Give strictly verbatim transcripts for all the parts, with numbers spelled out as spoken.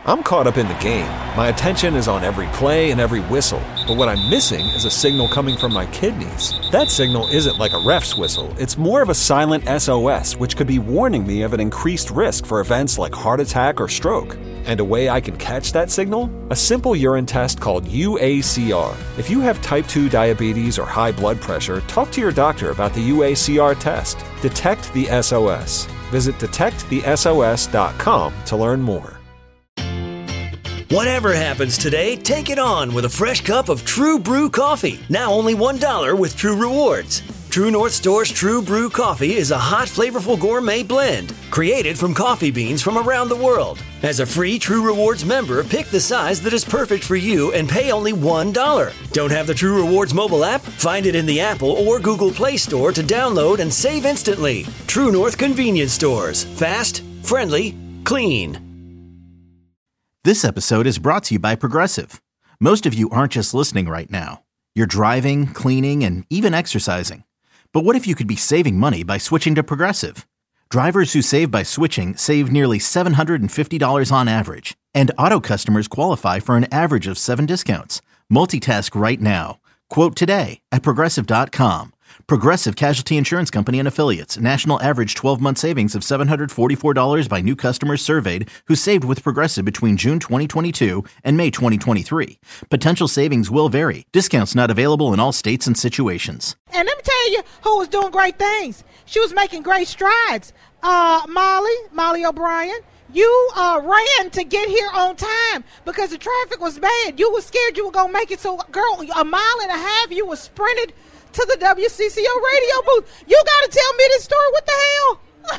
I'm caught up in the game. My attention is on every play and every whistle. But what I'm missing is a signal coming from my kidneys. That signal isn't like a ref's whistle. It's more of a silent S O S, which could be warning me of an increased risk for events like heart attack or stroke. And a way I can catch that signal? A simple urine test called U A C R. If you have type two diabetes or high blood pressure, talk to your doctor about the U A C R test. Detect the S O S. Visit detect the S O S dot com to learn more. Whatever happens today, take it on with a fresh cup of True Brew coffee. Now only one dollar with True Rewards. True North Store's True Brew coffee is a hot, flavorful gourmet blend created from coffee beans from around the world. As a free True Rewards member, pick the size that is perfect for you and pay only one dollar. Don't have the True Rewards mobile app? Find it in the Apple or Google Play Store to download and save instantly. True North Convenience Stores. Fast, friendly, clean. This episode is brought to you by Progressive. Most of you aren't just listening right now. You're driving, cleaning, and even exercising. But what if you could be saving money by switching to Progressive? Drivers who save by switching save nearly seven hundred fifty dollars on average. And auto customers qualify for an average of seven discounts. Multitask right now. Quote today at Progressive dot com. Progressive Casualty Insurance Company and Affiliates. National average twelve-month savings of seven hundred forty-four dollars by new customers surveyed who saved with Progressive between June twenty twenty-two and May twenty twenty-three. Potential savings will vary. Discounts not available in all states and situations. And let me tell you who was doing great things. She was making great strides. Uh, Molly, Molly O'Brien, you uh, ran to get here on time because the traffic was bad. You were scared you were going to make it. So, girl, a mile and a half, you were sprinted to the W C C O radio booth. You got to tell me this story. What the hell?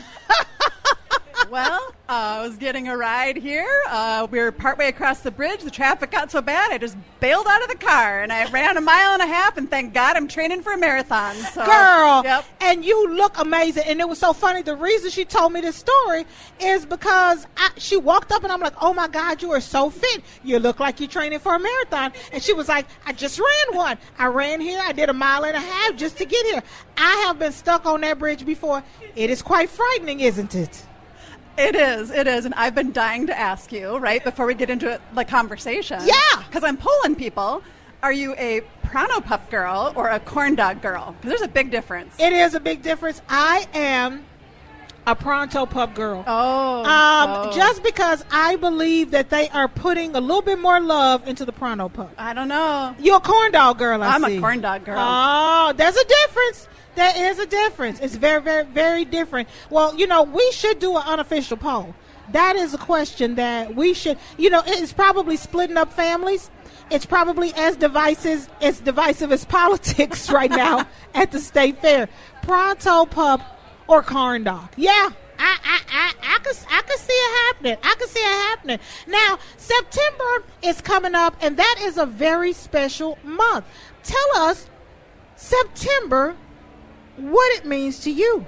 Well, uh, I was getting a ride here. Uh, we were partway across the bridge. The traffic got so bad, I just bailed out of the car, and I ran a mile and a half, and thank God I'm training for a marathon. So, girl, yep. And you look amazing. And it was so funny. The reason she told me this story is because I, she walked up, and I'm like, oh, my God, you are so fit. You look like you're training for a marathon. And she was like, I just ran one. I ran here. I did a mile and a half just to get here. I have been stuck on that bridge before. It is quite frightening, isn't it? It is, it is, and I've been dying to ask you, right, before we get into the conversation. Yeah! Because I'm polling people. Are you a Pronto Pup girl or a corn dog girl? Because there's a big difference. It is a big difference. I am a Pronto Pup girl. Oh. Um, oh. Just because I believe that they are putting a little bit more love into the Pronto Pup. I don't know. You're a corn dog girl, I I'm see. a corn dog girl. Oh, there's a difference. There is a difference. It's very, very, very different. Well, you know, we should do an unofficial poll. That is a question that we should, you know, it's probably splitting up families. It's probably as divisive, as divisive as politics right now at the state fair. Pronto Pup or corn dog. Yeah, I, I, I, I could, I could see it happening. I could see it happening. Now, September is coming up, and that is a very special month. Tell us, September, what it means to you.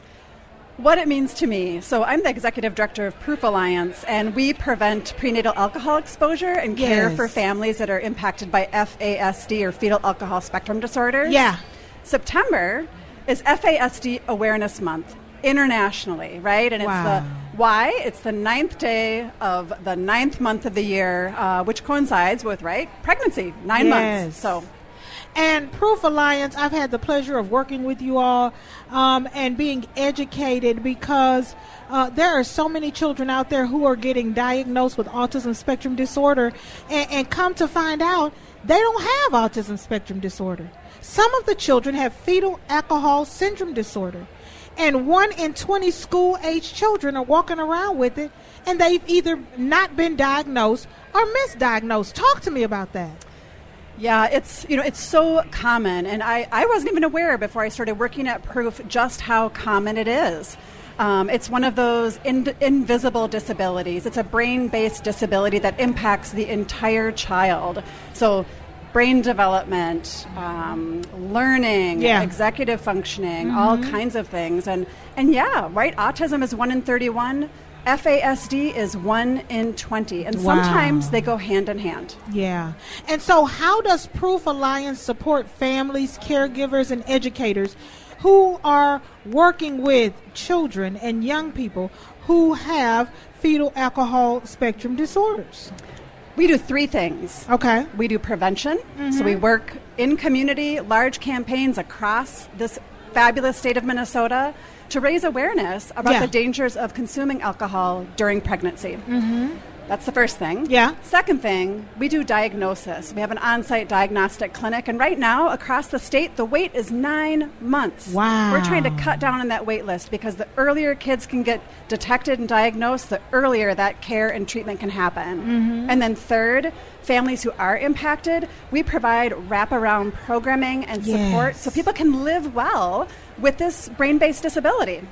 What it means to me. So I'm the executive director of Proof Alliance, and we prevent prenatal alcohol exposure and Yes. care for families that are impacted by F A S D or fetal alcohol spectrum disorders. Yeah. September is F A S D Awareness Month internationally, right? And Wow. it's the why? It's the ninth day of the ninth month of the year, uh, which coincides with, right, pregnancy, nine Yes. months. So. And Proof Alliance, I've had the pleasure of working with you all um, and being educated because uh, there are so many children out there who are getting diagnosed with autism spectrum disorder and, and come to find out they don't have autism spectrum disorder. Some of the children have fetal alcohol syndrome disorder. And one in twenty school-age children are walking around with it, and they've either not been diagnosed or misdiagnosed. Talk to me about that. Yeah, it's, you know, it's so common, and I, I wasn't even aware before I started working at Proof just how common it is. Um, it's one of those in, invisible disabilities. It's a brain-based disability that impacts the entire child. So brain development, um, learning, yeah. executive functioning, Mm-hmm. all kinds of things. And, and yeah, right, autism is one in thirty-one. F A S D is one in twenty, and Wow. sometimes they go hand in hand. Yeah. And so how does Proof Alliance support families, caregivers, and educators who are working with children and young people who have fetal alcohol spectrum disorders? We do three things. Okay. We do prevention. Mm-hmm. So we work in community, large campaigns across this fabulous state of Minnesota to raise awareness about yeah. the dangers of consuming alcohol during pregnancy. Mm-hmm. That's the first thing. Yeah. Second thing, we do diagnosis. We have an on-site diagnostic clinic, and right now, across the state, the wait is nine months. Wow. We're trying to cut down on that wait list because the earlier kids can get detected and diagnosed, the earlier that care and treatment can happen. Mm-hmm. And then third, families who are impacted, we provide wraparound programming and support yes. so people can live well with this brain-based disability.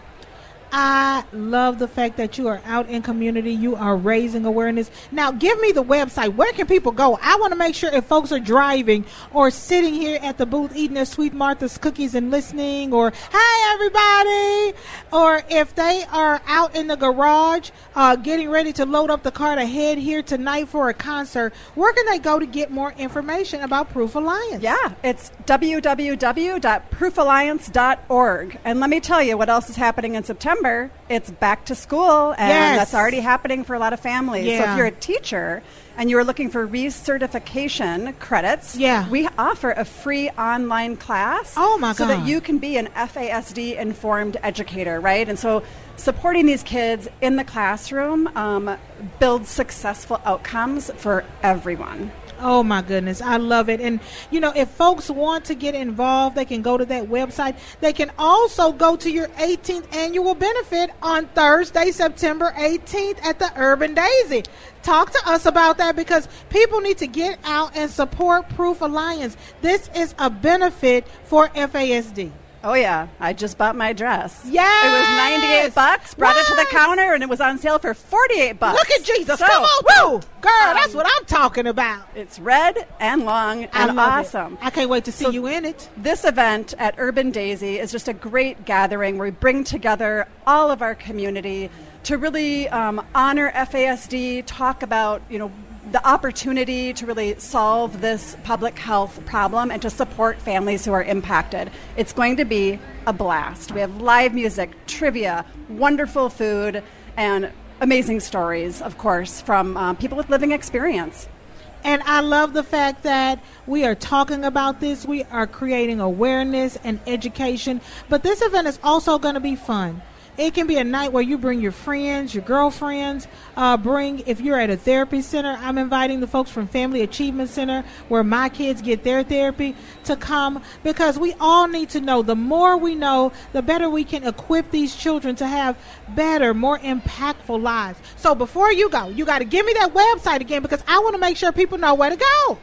I love the fact that you are out in community. You are raising awareness. Now, give me the website. Where can people go? I want to make sure if folks are driving or sitting here at the booth eating their Sweet Martha's cookies and listening, or, hey, everybody, or if they are out in the garage uh, getting ready to load up the car to head here tonight for a concert, where can they go to get more information about Proof Alliance? Yeah, it's w w w dot proof alliance dot org. And let me tell you what else is happening in September. It's back to school, and yes. that's already happening for a lot of families. Yeah. So if you're a teacher and you're looking for recertification credits, yeah. we offer a free online class oh my so God. that you can be an F A S D-informed educator, right? And so supporting these kids in the classroom um, builds successful outcomes for everyone. Oh, my goodness. I love it. And, you know, if folks want to get involved, they can go to that website. They can also go to your eighteenth annual benefit on Thursday, September eighteenth at the Urban Daisy. Talk to us about that, because people need to get out and support Proof Alliance. This is a benefit for F A S D. Oh, yeah. I just bought my dress. Yes. It was ninety-eight bucks. Brought yes. it to the counter, and it was on sale for forty-eight bucks. Look at Jesus. So, come on. Woo. Girl, um, that's what I'm talking about. It's red and long and awesome. It. I can't wait to see so you in it. This event at Urban Daisy is just a great gathering where we bring together all of our community to really um, honor F A S D, talk about, you know, the opportunity to really solve this public health problem and to support families who are impacted. It's going to be a blast. We have live music, trivia, wonderful food, and amazing stories, of course, from uh, people with living experience. And I love the fact that we are talking about this. We are creating awareness and education. But this event is also going to be fun. It can be a night where you bring your friends, your girlfriends, uh, bring, if you're at a therapy center, I'm inviting the folks from Family Achievement Center, where my kids get their therapy, to come, because we all need to know. The more we know, the better we can equip these children to have better, more impactful lives. So before you go, you got to give me that website again, because I want to make sure people know where to go.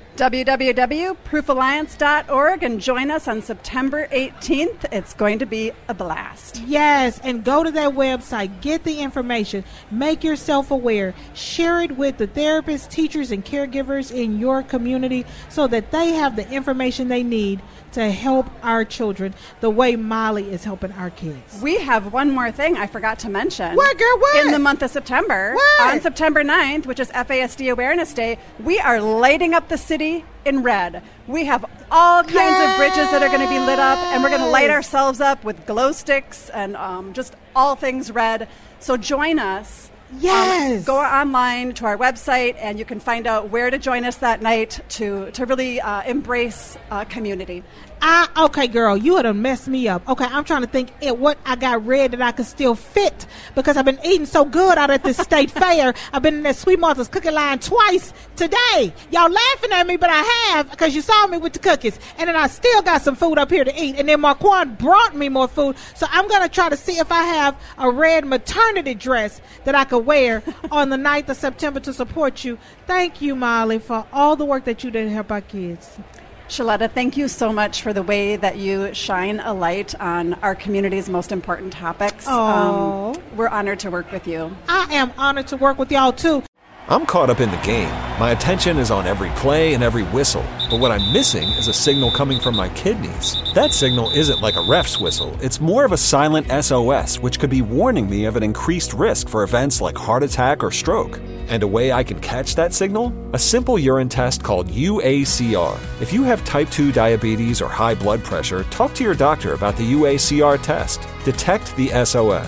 w w w dot proof alliance dot org, and join us on September eighteenth. It's going to be a blast. Yes, and go to that website, get the information, make yourself aware, share it with the therapists, teachers, and caregivers in your community so that they have the information they need to help our children the way Molly is helping our kids. We have one more thing I forgot to mention. What, girl, what? In the month of September, what? On September ninth, which is F A S D Awareness Day, we are lighting up the city in red. We have all kinds yes. of bridges that are going to be lit up, and we're going to light ourselves up with glow sticks and um, just all things red. So join us. Yes. Um, go online to our website, and you can find out where to join us that night to, to really uh, embrace uh, community. I, okay, girl, you would have messed me up. Okay, I'm trying to think at what I got red that I could still fit, because I've been eating so good out at this state fair. I've been in that Sweet Martha's cookie line twice today. Y'all laughing at me, but I have, because you saw me with the cookies. And then I still got some food up here to eat. And then Marquand brought me more food. So I'm going to try to see if I have a red maternity dress that I could wear on the ninth of September to support you. Thank you, Molly, for all the work that you did to help our kids. Shaletta, thank you so much for the way that you shine a light on our community's most important topics. Oh, um, we're honored to work with you. I am honored to work with y'all, too. I'm caught up in the game. My attention is on every play and every whistle. But what I'm missing is a signal coming from my kidneys. That signal isn't like a ref's whistle. It's more of a silent S O S, which could be warning me of an increased risk for events like heart attack or stroke. And a way I can catch that signal? A simple urine test called U A C R. If you have type two diabetes or high blood pressure, talk to your doctor about the U A C R test. Detect the S O S.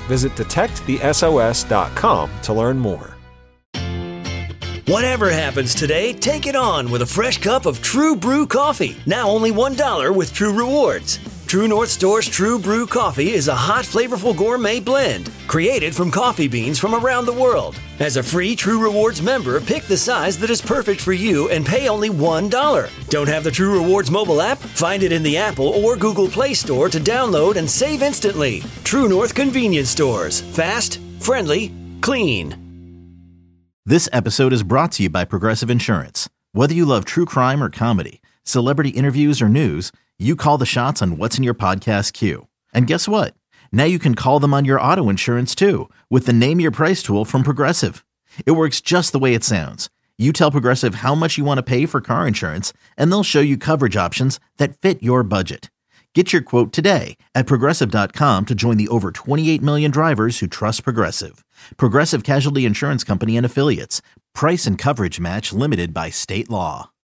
Visit detect the S O S dot com to learn more. Whatever happens today, take it on with a fresh cup of True Brew coffee. Now only one dollar with True Rewards. True North Store's True Brew coffee is a hot, flavorful gourmet blend created from coffee beans from around the world. As a free True Rewards member, pick the size that is perfect for you and pay only one dollar. Don't have the True Rewards mobile app? Find it in the Apple or Google Play Store to download and save instantly. True North Convenience Stores. Fast, friendly, clean. This episode is brought to you by Progressive Insurance. Whether you love true crime or comedy, celebrity interviews or news, you call the shots on what's in your podcast queue. And guess what? Now you can call them on your auto insurance too with the Name Your Price tool from Progressive. It works just the way it sounds. You tell Progressive how much you want to pay for car insurance, and they'll show you coverage options that fit your budget. Get your quote today at Progressive dot com to join the over twenty-eight million drivers who trust Progressive. Progressive Casualty Insurance Company and Affiliates. Price and coverage match limited by state law.